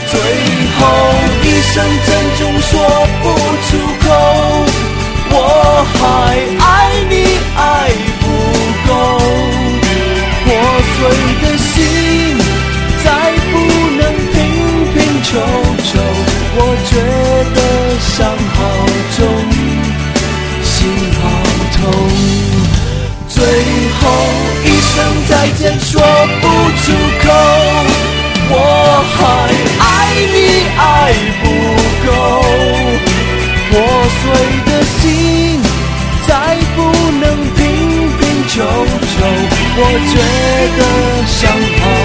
最后一声珍重说不出口，我还爱你爱不够，破碎的心再不能拼拼凑凑，我觉得伤好重，心好痛，最后一声再见说不出口，我还爱你爱不够，破碎的心再不能拼拼凑凑，我觉得伤好